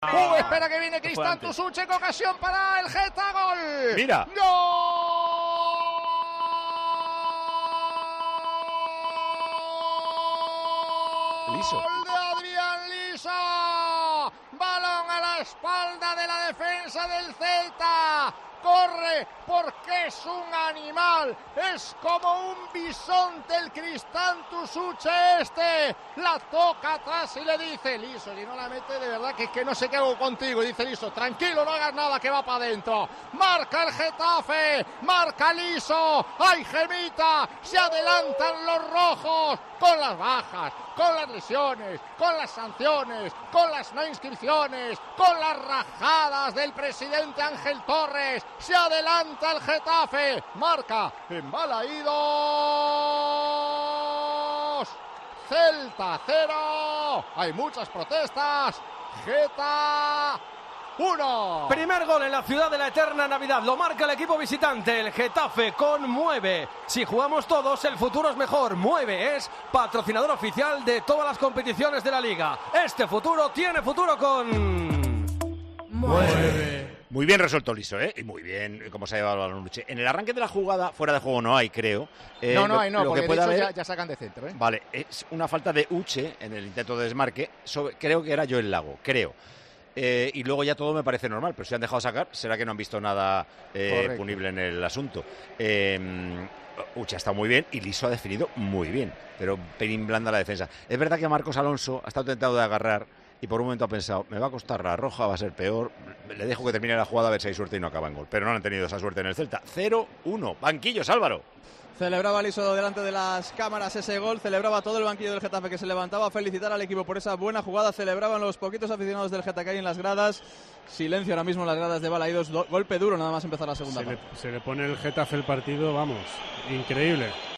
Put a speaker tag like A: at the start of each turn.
A: Espera que viene Cristán Tusuche con ocasión para el Geta. Gol.
B: Mira.
A: ¡Gol
B: Liso!
A: de Adrián Liso! Balón a la espalda de la defensa del Celta. Corre porque es un animal, es como un bisonte el Cristán Tusuche este. La toca atrás y le dice: Liso, si no la mete de verdad que no sé qué hago contigo. Y dice Liso: tranquilo, no hagas nada, que va para adentro. Marca el Getafe, marca Liso. ¡Ay, Gemita! Se adelantan los rojos con las bajas, con las lesiones, con las sanciones, con las no inscripciones, con las rajadas del presidente Ángel Torres. Se adelanta el Getafe, marca en Balaídos. Celta 0. Hay muchas protestas. Geta 1.
C: Primer gol en la ciudad de la eterna Navidad. Lo marca el equipo visitante, el Getafe, con Mueve. Si jugamos todos, el futuro es mejor. Mueve es patrocinador oficial de todas las competiciones de la liga. Este futuro tiene futuro con
B: Mueve. Muy bien resuelto Liso, ¿eh? Y muy bien cómo se ha llevado el balón Uche. En el arranque de la jugada, fuera de juego no hay, creo.
A: No hay,
B: porque
A: de hecho ya sacan de centro, ¿eh?
B: Vale, es una falta de Uche en el intento de desmarque. Creo que era Joel Lago, creo. Y luego ya todo me parece normal, pero si han dejado sacar, será que no han visto nada punible en el asunto. Uche ha estado muy bien y Liso ha definido muy bien, pero pelín blanda la defensa. Es verdad que Marcos Alonso ha estado tentado de agarrar y por un momento ha pensado: me va a costar la roja, va a ser peor, le dejo que termine la jugada a ver si hay suerte y no acaba en gol. Pero no han tenido esa suerte en el Celta. 0-1, banquillos, Álvaro.
D: Celebraba Liso delante de las cámaras ese gol, celebraba todo el banquillo del Getafe que se levantaba a felicitar al equipo por esa buena jugada, celebraban los poquitos aficionados del Getafe que hay en las gradas. Silencio ahora mismo en las gradas de Balaídos, golpe duro nada más empezar la segunda parte.
E: Se le pone el Getafe el partido, vamos, increíble.